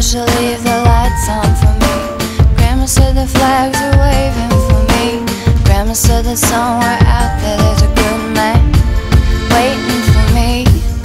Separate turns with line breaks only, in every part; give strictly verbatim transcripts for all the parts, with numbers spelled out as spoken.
she'll leave the lights on for me. Grandma said the flags are waving for me. Grandma said that somewhere out there there's a good man waiting for me.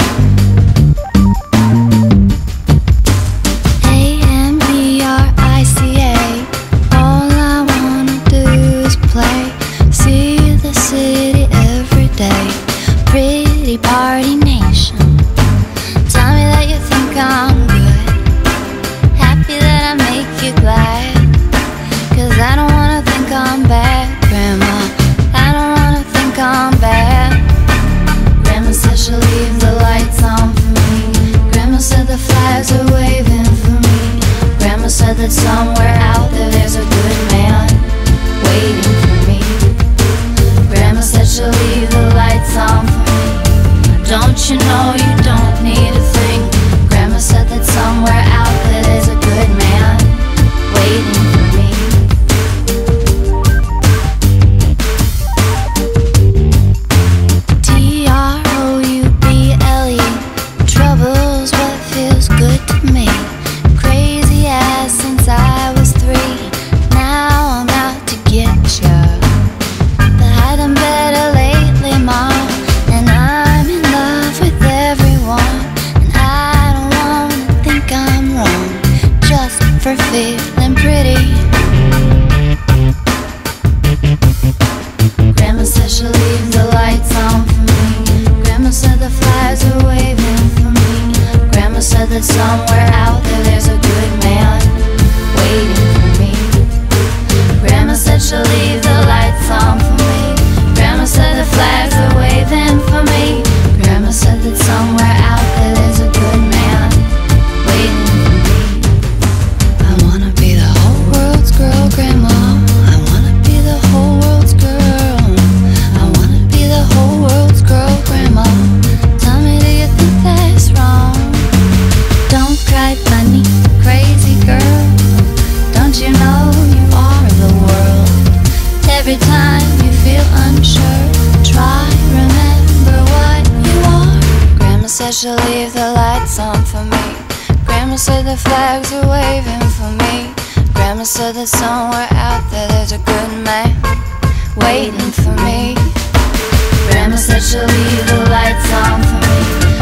A M E R I C A, all I wanna do is play. See the city every day, pretty party nation. Tell me that you think I'm good, happy that I make you glad. Cause I don't wanna think I'm bad, Grandma, I don't wanna think I'm bad. Grandma said she'll leave the lights on for me. Grandma said the flags are waving for me. Grandma said that somewhere out there there's a good man waiting for me. Grandma said she'll leave the lights on for me. Don't you know you don't need a thing? Grandma said that somewhere out there there's a good man waiting for me. T R O U B L E, trouble's what feels good to me. Crazy ass since I was three, now I'm out to get ya. But I done better lately, Mom, and I'm in love with everyone. And I don't wanna think I'm wrong, just for feeling pretty. Grandma said she'll leave the lights on for me. Grandma said the flags are waving for me. Grandma said that somewhere out there there's a good man waiting for me. Grandma said she'll leave the lights on for me. Grandma said the flags are waving for me. Grandma said that somewhere out there there's a good man waiting for me. I wanna be the whole world's girl, Grandma. I wanna be the whole world's girl. I wanna be the whole world's girl, Grandma. Tell me, do you think that's wrong? Don't cry, bunny, crazy girl. Don't you know you are the world? Every time you feel unsure, try, remember what you are. Grandma said she'll leave the lights on for me. Grandma said the flags are waving for me. Grandma said that somewhere out there there's a good man waiting for me. Grandma said she'll leave the lights on for me.